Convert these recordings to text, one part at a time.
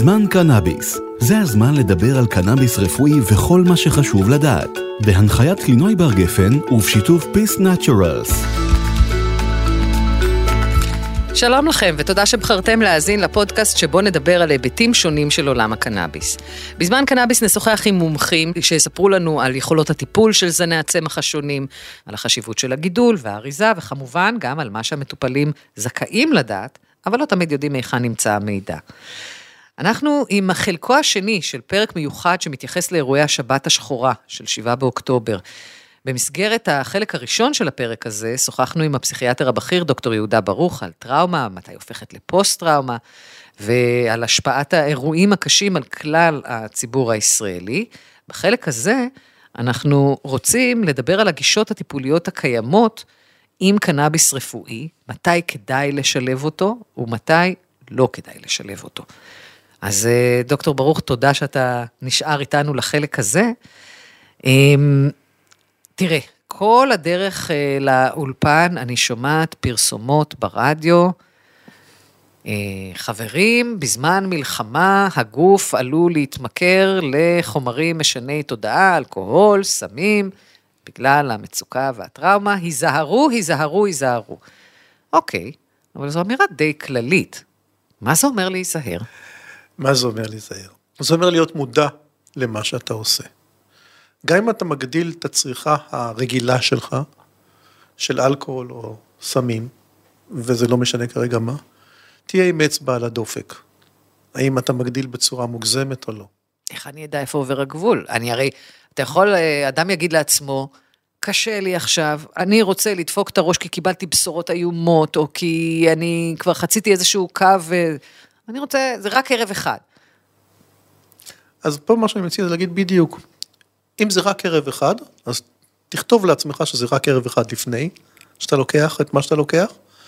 זמן קנאביס. זה הזמן לדבר על קנאביס רפואי וכל מה שחשוב לדעת. בהנחיית קלינוי בר גפן ובשיתוף Peace Naturals. שלום לכם ותודה שבחרתם להאזין לפודקאסט שבו נדבר על היבטים שונים של עולם הקנאביס. בזמן קנאביס נשוחח עם מומחים שיספרו לנו על יכולות הטיפול של זני הצמח השונים, על החשיבות של הגידול והאריזה וכמובן גם על מה שהמטופלים זכאים לדעת, אבל לא תמיד יודעים היכן נמצא המידע. אנחנו עם חלקו השני של פרק מיוחד שמתייחס לאירועי השבת השחורה של 7 באוקטובר. במסגרת החלק הראשון של הפרק הזה, שוחחנו עם הפסיכיאטר הבכיר, דוקטור יהודה ברוך, על טראומה, מתי הופכת לפוסט-טראומה, ועל השפעת האירועים הקשים על כלל הציבור הישראלי. בחלק הזה, אנחנו רוצים לדבר על הגישות הטיפוליות הקיימות עם קנאביס רפואי, מתי כדאי לשלב אותו, ומתי לא כדאי לשלב אותו. אז דוקטור ברוך, תודה שאתה נשאר איתנו לחלק הזה. תראה, כל הדרך לאולפן אני שומעת פרסומות ברדיו, חברים, בזמן מלחמה הגוף עלול להתמכר לחומרים משני תודעה, אלכוהול, סמים, בגלל המצוקה והטראומה, היזהרו, היזהרו, היזהרו. אוקיי, אבל זו אמירה די כללית. מה זה אומר להיזהר? מה זה אומר להיזהר? זה אומר להיות מודע למה שאתה עושה. גם אם אתה מגדיל את הצריכה הרגילה שלך, של אלכוהול או סמים, וזה לא משנה כרגע מה, תהיה עם אצבע על הדופק. האם אתה מגדיל בצורה מוגזמת או לא? איך אני יודע איפה עובר הגבול? אתה יכול, אדם יגיד לעצמו, קשה לי עכשיו, אני רוצה לדפוק את הראש כי קיבלתי בשורות איומות, או כי אני כבר חציתי איזשהו קו, אני רוצה, זה רק ערב אחד. אז פה מה שאני מציע זה להגיד בדיוק, אם זה רק ערב אחד, אז תכתוב לעצמך שזה רק ערב אחד לפני, שאתה לוקח את מה שאתה לוקח,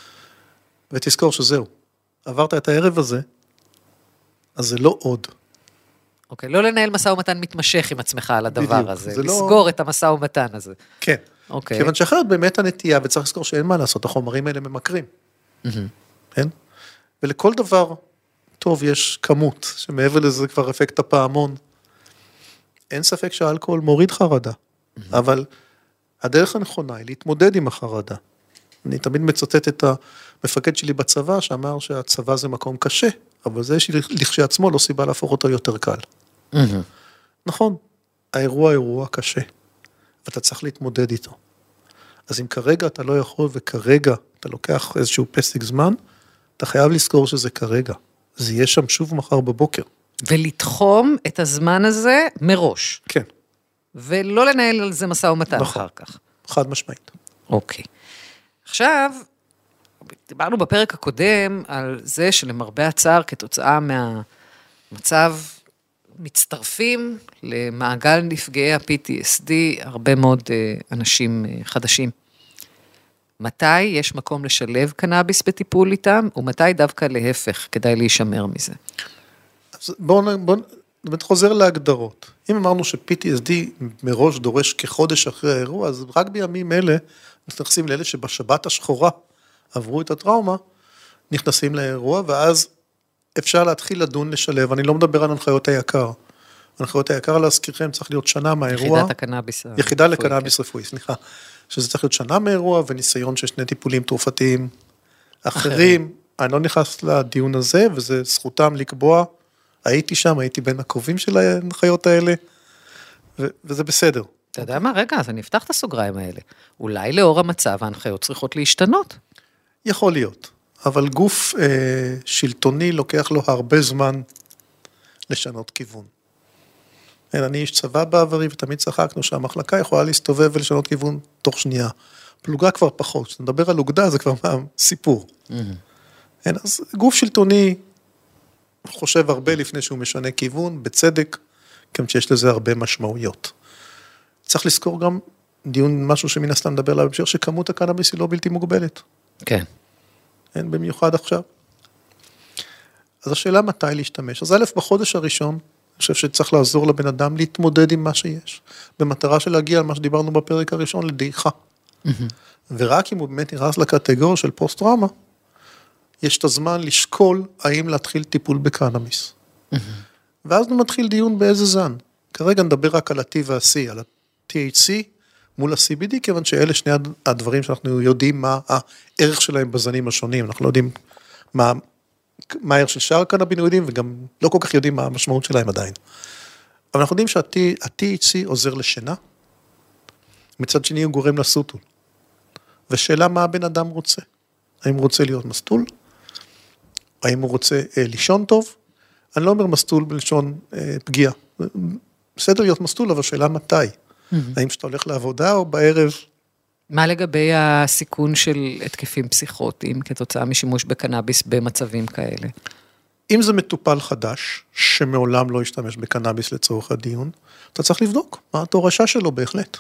ותזכור שזהו. עברת את הערב הזה, אז זה לא עוד. אוקיי, לא לנהל מסע ומתן מתמשך עם עצמך על הדבר בדיוק, הזה, לסגור לא... את המסע ומתן הזה. כן, אוקיי. כיוון שאחרת באמת הנטייה, וצריך לזכור שאין מה לעשות, החומרים האלה ממכרים. כן? ולכל דבר טוב יש כמות, שמעבר לזה כבר אפקט הפעמון. אין ספק שהאלכוהול מוריד חרדה, אבל הדרך הנכונה היא להתמודד עם החרדה. אני תמיד מצטט את המפקד שלי בצבא, שאמר שהצבא זה מקום קשה, אבל זה לכשעצמו לא סיבה להפוך אותו יותר קל. נכון, האירוע אירוע קשה, ואתה צריך להתמודד איתו. אז אם כרגע אתה לא יכול, וכרגע אתה לוקח איזשהו פסק זמן, אתה חייב לזכור שזה כרגע. זה יהיה שם שוב מחר בבוקר. ולתחום את הזמן הזה מראש. כן. ולא לנהל על זה מסע ומתן נכון. אחר כך. חד משמעית. אוקיי. עכשיו, דיברנו בפרק הקודם על זה שלמרבה הצער, כתוצאה מהמצב, מצטרפים למעגל נפגעי ה-PTSD, הרבה מאוד אנשים חדשים. מתי יש מקום לשלב קנאביס בטיפול איתם, ומתי דווקא להפך, כדאי להישמר מזה? אז בואו חוזר להגדרות. אם אמרנו ש-PTSD מראש דורש כחודש אחרי האירוע, אז רק בימים אלה, נכנסים לאלה שבשבת השחורה עברו את הטראומה, נכנסים לאירוע, ואז אפשר להתחיל לדון לשלב. אני לא מדבר על הנחיות היקר. הנחיות היקר להזכירכם צריך להיות שנה מהאירוע. יחידת הקנאביס. יחידה לקנאביס רפואי, סליחה. שזה צריך להיות שנה מאירוע, וניסיון של 2 טיפולים תרופתיים אחרים. אני לא נכנס לדיון הזה, וזה זכותם לקבוע. הייתי שם, הייתי בין הקרובים של ההנחיות האלה, וזה בסדר. אתה יודע מה? רגע, אז אני אפתח את הסוגריים האלה. אולי לאור המצב ההנחיות צריכות להשתנות. יכול להיות, אבל גוף שלטוני לוקח לו הרבה זמן לשנות כיוון. אני איש צבא בעברי, ותמיד צחקנו שהמחלקה יכולה להסתובב ולשנות כיוון תוך שנייה. פלוגה כבר פחות, כשאתה מדבר על אוגדה זה כבר סיפור. אז גוף שלטוני חושב הרבה לפני שהוא משנה כיוון, בצדק, כמו שיש לזה הרבה משמעויות. צריך לזכור גם דיון, משהו שמן הסתם מדבר עליו בהמשך, שכמות הקנאביס היא לא בלתי מוגבלת. כן. אין במיוחד עכשיו. אז השאלה מתי להשתמש. אז א', בחודש הראשון, אני חושב שצריך לעזור לבן אדם להתמודד עם מה שיש, במטרה של להגיע על מה שדיברנו בפרק הראשון, לדעיכה. ורק אם הוא באמת נכנס לקטגוריה של פוסט-טראומה, יש את הזמן לשקול האם להתחיל טיפול בקנאביס. ואז מתחיל דיון באיזה זן. כרגע נדבר רק על ה-T וה-C, על ה-THC מול ה-CBD, כיוון שאלה שני הדברים שאנחנו יודעים מה הערך שלהם בזנים השונים, אנחנו לא יודעים מה הערך של שאר הקנבינואידים, וגם לא כל כך יודעים מה המשמעות שלהם עדיין. אבל אנחנו יודעים שה-THC עוזר לשינה, מצד שני הוא גורם לסוטול. ושאלה מה הבן אדם רוצה. האם הוא רוצה להיות מסטול? האם הוא רוצה לישון טוב? אני לא אומר מסטול בלשון פגיעה. בסדר להיות מסטול, אבל שאלה מתי? האם שאתה הולך לעבודה או בערב? מה לגבי הסיכון של התקפים פסיכוטיים כתוצאה משימוש בקנאביס במצבים כאלה? אם זה מטופל חדש, שמעולם לא ישתמש בקנאביס לצורך הדיון, אתה צריך לבדוק מה התורשה שלו בהחלט.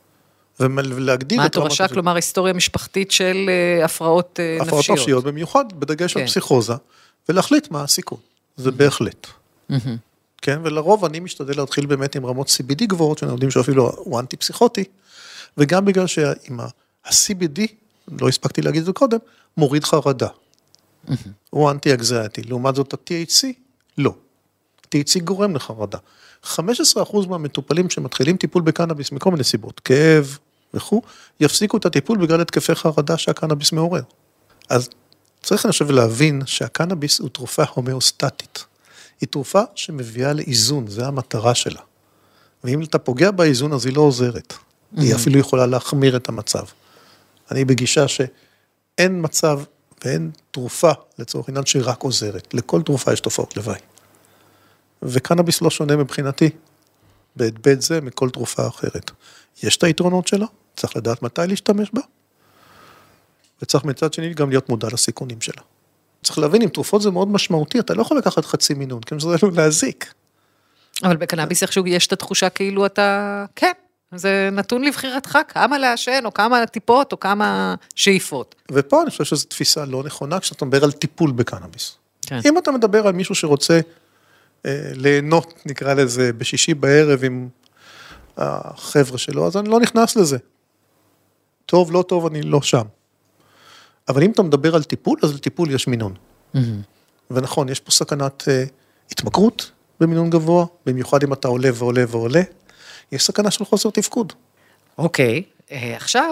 ולהגדיר מה התורשה? כלומר, היסטוריה משפחתית של הפרעות נפשיות. הפרעות נפשיות, במיוחד בדגש על פסיכוזה, ולהחליט מה הסיכון. זה בהחלט. כן, ולרוב אני משתדל להתחיל באמת עם רמות CBD גבוהות, שאנחנו יודעים שאפילו הוא אנטי-פסיכוטי, וגם בגלל שעם ה-CBD, לא הספקתי להגיד את זה קודם, מוריד חרדה. הוא אנטי-אקזייטי. לעומת זאת, ה-THC, לא. THC גורם לחרדה. 15% מהמטופלים שמתחילים טיפול בקנאביס, מכל מיני סיבות, כאב וכו', יפסיקו את הטיפול בגלל התקפי חרדה שהקנאביס מעורר. אז צריך אני חושב להבין שהקנאביס הוא תרופה הומאוסטטית. היא תרופה שמביאה לאיזון, זה המטרה שלה. ואם אתה פוגע באיזון, אז היא לא עוזרת. היא אפילו יכולה להחמיר את המצב. אני בגישה שאין מצב ואין תרופה, לצורך עניין שרק עוזרת. לכל תרופה יש תופעות לוואי. וקנאביס לא שונה מבחינתי, בהיבט זה מכל תרופה אחרת. יש את היתרונות שלה, צריך לדעת מתי להשתמש בה, וצריך מצד שני גם להיות מודע לסיכונים שלה. צריך להבין, אם תרופות זה מאוד משמעותי, אתה לא יכול לקחת חצי מינון, כי זה עלול להזיק. אבל בקנאביס איכשהו יש את התחושה כאילו אתה, כן, זה נתון לבחירתך, כמה לעשן, או כמה טיפות, או כמה שאיפות. ופה אני חושב שזו תפיסה לא נכונה, כשאתה מדבר על טיפול בקנאביס. כן. אם אתה מדבר על מישהו שרוצה ליהנות, נקרא לזה, בשישי בערב עם החבר'ה שלו, אז אני לא נכנס לזה. טוב, לא טוב, אני לא שם. אבל אם אתה מדבר על טיפול, אז לטיפול יש מינון. ונכון, יש פה סכנת התמכרות במינון גבוה, במיוחד אם אתה עולה ועולה ועולה, יש סכנה של חוסר תפקוד. אוקיי, עכשיו,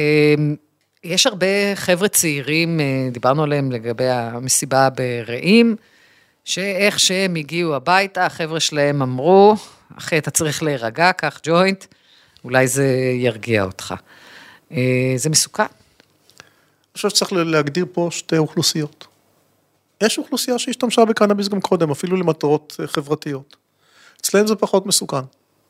יש הרבה חבר'ה צעירים, דיברנו עליהם לגבי המסיבה ברעים, שאיך שהם הגיעו הביתה, החבר'ה שלהם אמרו, אחי, אתה צריך להירגע, קח ג'וינט, אולי זה ירגיע אותך. זה מסוכן? אני חושב שצריך להגדיר פה שתי אוכלוסיות. יש אוכלוסייה שהשתמשה בקנאביס גם קודם, אפילו למטרות חברתיות. אצלהם זה פחות מסוכן.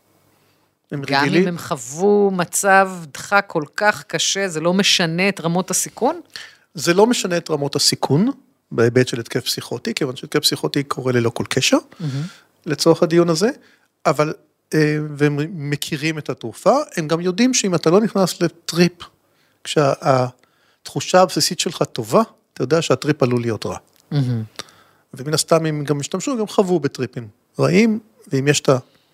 גם אם הם חוו מצב דחק כל כך קשה, זה לא משנה את רמות הסיכון? זה לא משנה את רמות הסיכון, בהיבט של התקף פסיכוטי, כיוון שהתקף פסיכוטי קורה ללא כל קשר, לצורך הדיון הזה, אבל, והם מכירים את התרופה, הם גם יודעים שאם אתה לא נכנס לטריפ, כשהתחושה הבסיסית שלך טובה, אתה יודע שהטריפ עלול להיות רע. ומן הסתם, אם גם משתמשו, הם גם חוו בטריפים רעים, ואם יש את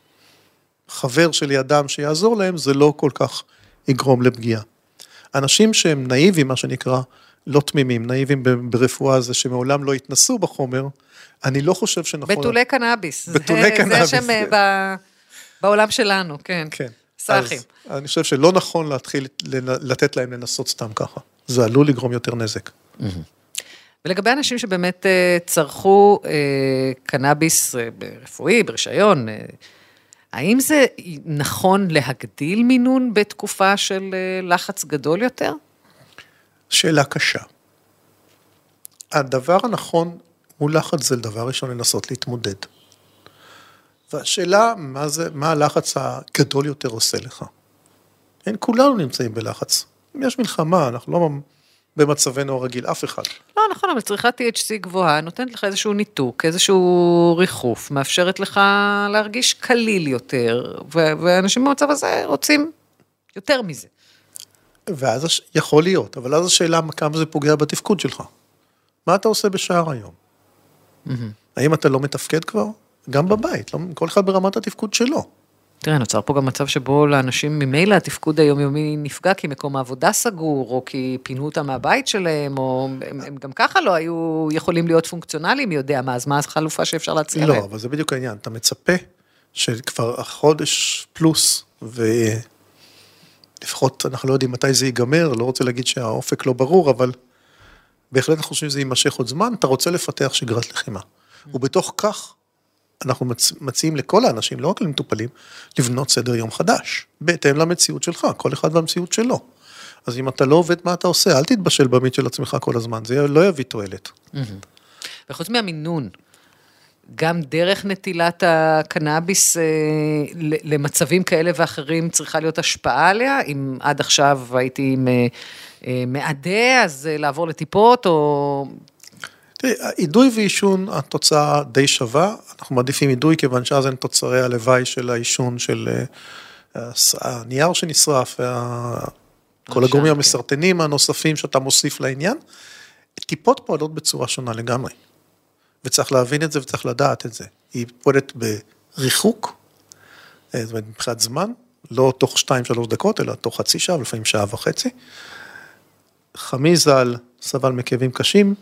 החבר שלי אדם שיעזור להם, זה לא כל כך יגרום לפגיעה. אנשים שהם נאיבים, מה שנקרא, לא תמימים, נאיבים ברפואה זה שמעולם לא התנסו בחומר, אני לא חושב שנכון... בתולי קנאביס. בתולי קנאביס. זה שם בעולם שלנו, כן. כן. סאחים. אז אני חושב שלא נכון להתחיל לתת להם לנסות סתם ככה. זה עלול לגרום יותר נזק. ולגבי אנשים שבאמת צרכו קנאביס ברפואי, ברישיון, האם זה נכון להגדיל מינון בתקופה של לחץ גדול יותר? שאלה קשה. הדבר הנכון מול לחץ זה לדבר ראשון לנסות להתמודד. והשאלה מה הלחץ הגדול יותר עושה לך. אין, כולנו נמצאים בלחץ. אם יש מלחמה, אנחנו לא במצבנו הרגיל, אף אחד. לא, נכון, אבל צריכת THC גבוהה, נותנת לך איזשהו ניתוק, איזשהו ריחוף, מאפשרת לך להרגיש קליל יותר, ואנשים במצב הזה רוצים יותר מזה. ואז יכול להיות, אבל אז השאלה כמה זה פוגע בתפקוד שלך. מה אתה עושה בשער היום? האם אתה לא מתפקד כבר? גם בבית, כל אחד ברמת התפקוד שלו. תראה, נוצר פה גם מצב שבו לאנשים ממילא התפקוד היומיומי נפגע כי מקום העבודה סגור, או כי פינו אותם מהבית שלהם, או הם גם ככה לא היו יכולים להיות פונקציונליים, יודע מה, אז מה החלופה שאפשר להציע להם? לא, אבל זה בדיוק העניין, אתה מצפה שכבר החודש פלוס, ולפחות אנחנו לא יודעים מתי זה ייגמר, לא רוצה להגיד שהאופק לא ברור, אבל בהחלט אנחנו חושבים שזה יימשך עוד זמן, אתה רוצה לפתח שגרת לחימה. ובתוך כך, אנחנו מציעים לכל האנשים, לא רק למטופלים, לבנות סדר יום חדש, בהתאם למציאות שלך, כל אחד והמציאות שלו. אז אם אתה לא עובד, מה אתה עושה? אל תתבשל במיט של עצמך כל הזמן, זה לא יביא תועלת. וחוץ מהמינון, גם דרך נטילת הקנאביס למצבים כאלה ואחרים צריכה להיות השפעה עליה, אם עד עכשיו הייתי מעדה, אז לעבור לטיפות או... תראי, אידוי ועישון, התוצאה די שווה, אנחנו מעדיפים אידוי, כיוון שאז אין תוצרי הלוואי של העישון, של הנייר שנשרף, כל הגורמים המסרטנים הנוספים שאתה מוסיף לעניין, טיפות פועלות בצורה שונה לגמרי, וצריך להבין את זה וצריך לדעת את זה. היא פועלת בריחוק, זאת אומרת, מבחינת זמן, לא תוך 2-3 דקות, אלא תוך חצי שעה, לפעמים שעה וחצי. חמי ז"ל סבל מכאבים קשים,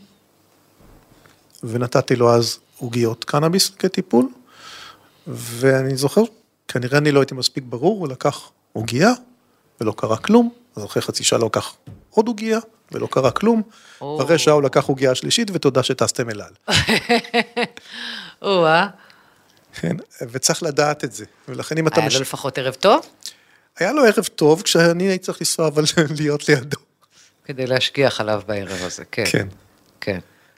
ונתתי לו אז עוגיות קנאביס כטיפול, ואני זוכר, כנראה אני לא הייתי מספיק ברור, הוא לקח עוגיה, ולא קרה כלום, אז אחרי חצי שעה לא לקח עוד עוגיה, ולא קרה כלום, ואחרי שעה הוא לקח עוגיה שלישית, ותודה שטסתם אליו. כן, וצריך לדעת את זה, ולכן אם אתה... היה לו לפחות ערב טוב? היה לו ערב טוב, כשאני הייתי צריך לנסוע, אבל להיות לידו. כדי להשגיח עליו בערב הזה, כן. כן. כן.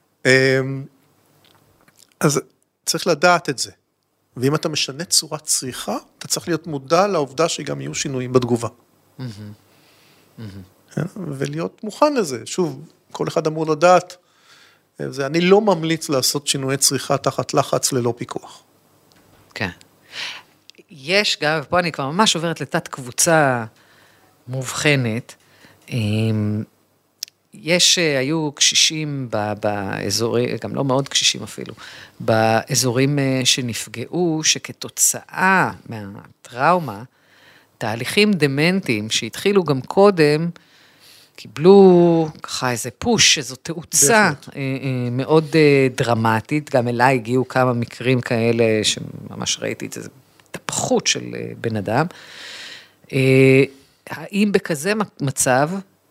אז צריך לדעת את זה, ואם אתה משנה צורת צריכה, אתה צריך להיות מודע לעובדה שגם יהיו שינויים בתגובה. ולהיות מוכן לזה. שוב, כל אחד אמור לדעת, אני לא ממליץ לעשות שינויי צריכה תחת לחץ ללא פיקוח. כן. יש גם, ופה אני כבר ממש עוברת לתת קבוצה מובחנת, היו קשישים באזורים, גם לא מאוד קשישים אפילו, באזורים שנפגעו, שכתוצאה מהטראומה, תהליכים דמנטיים שהתחילו גם קודם, קיבלו ככה איזה פוש, איזו תאוצה מאוד דרמטית, גם אליי הגיעו כמה מקרים כאלה, שממש ראיתי את זה, תפחות של בן אדם. האם בכזה מצב,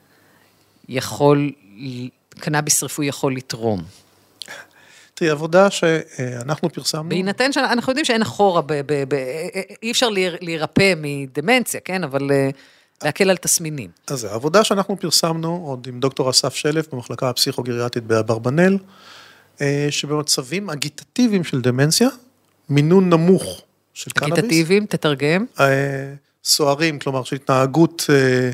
קנאביס רפואי יכול לתרום? תראי, עבודה שאנחנו פרסמנו... בהינתן שאנחנו יודעים שאין אחורה, אי אפשר להירפא מדמנציה, כן? אבל להקל על תסמינים. אז העבודה שאנחנו פרסמנו, עוד עם דוקטור אסף שלף, במחלקה הפסיכוגריאטית באברבנאל, שבמצבים אגיטטיביים של דמנציה, מינון נמוך של קנאביס. אגיטטיביים, תתרגם. סוערים, כלומר, של התנהגות...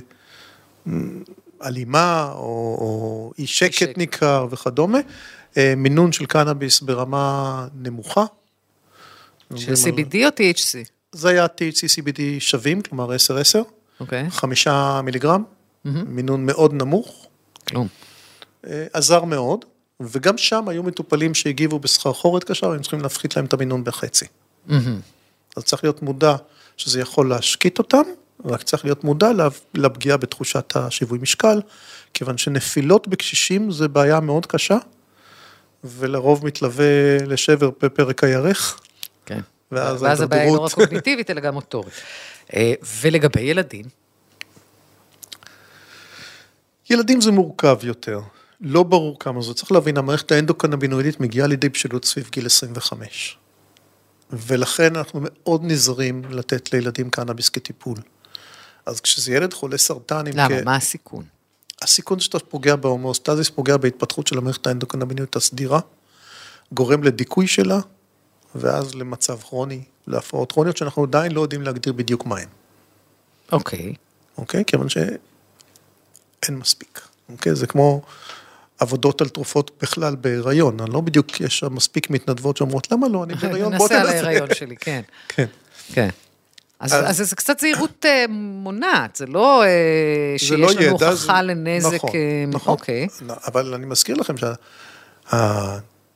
אלימה, או אי שקט ניכר וכדומה, מינון של קנאביס ברמה נמוכה. של CBD או THC? זה היה THC CBD שווים, כלומר 10-10, 5 מיליגרם, מינון מאוד נמוך. כלום. עזר מאוד, וגם שם היו מטופלים שהגיבו בסחרחורת קשה, והם צריכים להפחית להם את המינון בחצי. אז צריך להיות מודע שזה יכול להשקיט אותם, רק צריך להיות מודע לפגיעה בתחושת השיווי משקל, כיוון שנפילות בקשישים זה בעיה מאוד קשה, ולרוב מתלווה לשבר בפרק הירך. כן. ואז הבעיה היא לא רק קוגניטיבית, אלא גם מוטורית. ולגבי ילדים? ילדים זה מורכב יותר. לא ברור כמה זה. צריך להבין, המערכת האנדוקנבינואידית מגיעה לידי בשלות סביב גיל 25. ולכן אנחנו מאוד נזרים לתת לילדים קנאביס כטיפול. אז כשזה ילד חולה סרטן... למה? מה הסיכון? הסיכון שאתה פוגע בהומואוסטזיס, פוגע בהתפתחות של המערכת האנדוקנבינואידית הסדירה, גורם לדיכוי שלה, ואז למצב כרוני, להפרעות כרוניות, שאנחנו עדיין לא יודעים להגדיר בדיוק מה הן. אוקיי. אוקיי? כיוון שאין מספיק. אוקיי? זה כמו עבודות על תרופות בכלל בהיריון. אני לא בדיוק, יש מספיק מתנדבות שאומרות, למה לא? אני בהיריון, בוא תנסה. ננסה על ההיריון שלי, כן. כן. כן. אז זה קצת זהירות מונעת, זה לא שיש לנו הוכחה לנזק. נכון, אבל אני מזכיר לכם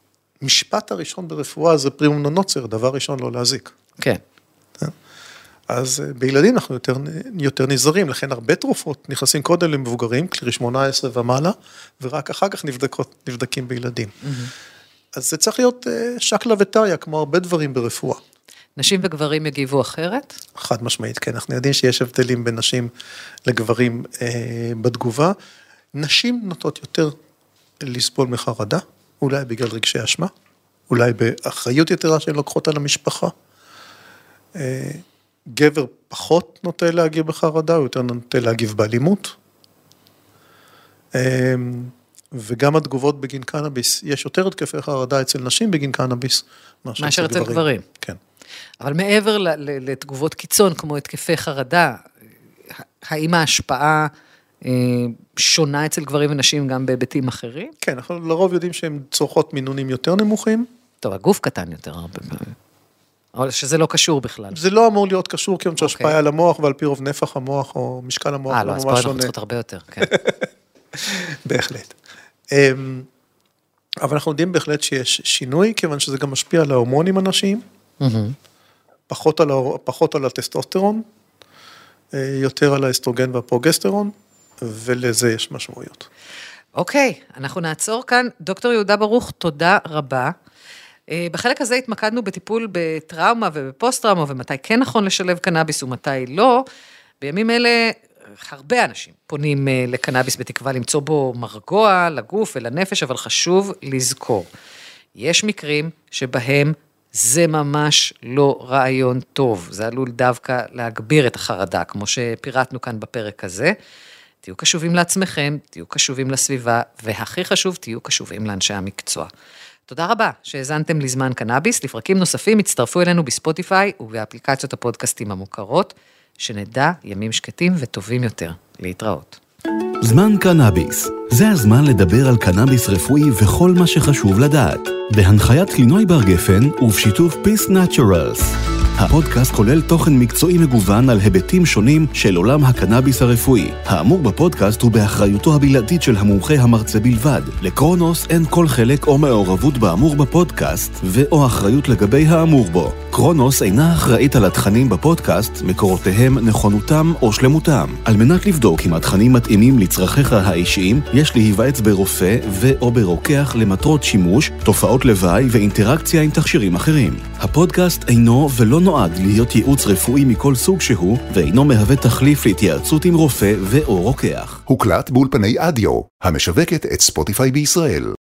שהמשפט הראשון ברפואה זה פרימום נון נוצר, דבר ראשון לא להזיק. כן. אז בילדים אנחנו יותר נזהרים, לכן הרבה תרופות נכנסים קודם למבוגרים, קרי 18 ומעלה, ורק אחר כך נבדקים בילדים. אז זה צריך להיות שקלה וטריה, כמו הרבה דברים ברפואה. נשים וגברים יגיבו אחרת? חד משמעית, כן. אנחנו יודעים שיש הבדלים בין נשים לגברים בתגובה. נשים נוטות יותר לסבול מחרדה, אולי בגלל רגשי אשמה, אולי באחריות יתרה שהן לוקחות על המשפחה. גבר פחות נוטה להגיב בחרדה, הוא יותר נוטה להגיב באלימות. וגם התגובות בגין קנאביס, יש יותר התקפי חרדה אצל נשים בגין קנאביס, מאשר אצל גברים. כן. אבל מעבר לתגובות קיצון, כמו התקפי חרדה, האם ההשפעה שונה אצל גברים ונשים גם בהיבטים אחרים? כן, אנחנו לרוב יודעים שהן צורכות מינונים יותר נמוכים. טוב, הגוף קטן יותר הרבה פעמים. אבל שזה לא קשור בכלל. זה לא אמור להיות קשור, כי שהשפעה על המוח, ועל פי רוב נפח המוח, או משקל המוח, לא, אז פה אנחנו צריכות הרבה יותר, כן. בהחלט. אבל אנחנו יודעים בהחלט שיש שינוי, כיוון שזה גם משפיע על ההורמונים הנשיים, פחות על הטסטוסטרון, יותר על האסטרוגן והפרוגסטרון, ולזה יש משמעויות. אוקיי, אנחנו נעצור כאן. דוקטור יהודה ברוך, תודה רבה. בחלק הזה התמקדנו בטיפול בטראומה ובפוסט-טראומה, ומתי כן נכון לשלב קנאביס ומתי לא. בימים אלה הרבה אנשים פונים לקנאביס בתקווה למצוא בו מרגוע לגוף ולנפש, אבל חשוב לזכור. יש מקרים שבהם זה ממש לא רעיון טוב. זה עלול דווקא להגביר את החרדה, כמו שפירטנו כאן בפרק הזה. תהיו קשובים לעצמכם, תהיו קשובים לסביבה, והכי חשוב, תהיו קשובים לאנשי המקצוע. תודה רבה שהזנתם לזמן קנאביס. לפרקים נוספים הצטרפו אלינו בספוטיפיי ובאפליקציות הפודקאסטים המוכרות, שנדע ימים שקטים וטובים יותר. להתראות. זמן קנאביס. זה הזמן לדבר על קנאביס רפואי וכל מה שחשוב לדעת. בהנחיית לינוי בר גפן ובשיתוף Peace Naturals. הפודקאסט כולל תוכן מקצועי מגוון על היבטים שונים של עולם הקנאביס הרפואי. האמור בפודקאסט הוא באחריותו הבלעדית של המומחה המרצה בלבד. לקרונוס אין כל חלק או מעורבות באמור בפודקאסט ו/או אחריות לגבי האמור בו. קרונוס אינה אחראית על התכנים בפודקאסט, מקורותיהם, נכונותם או שלמותם. על מנת לבדוק אם התכנים מתאימים לצרכיך האישיים, יש להיוועץ ברופא ו/או ברוקח למטרות שימוש, תופעות לוואי ואינטראקציה עם תכשירים אחרים. הפודקאסט אינו ולא נועד להיות ייעוץ רפואי מכל סוג שהוא, ואינו מהווה תחליף להתייעצות עם רופא ו/או רוקח. הוקלט באולפני אדיו, המשווקת את ספוטיפיי בישראל.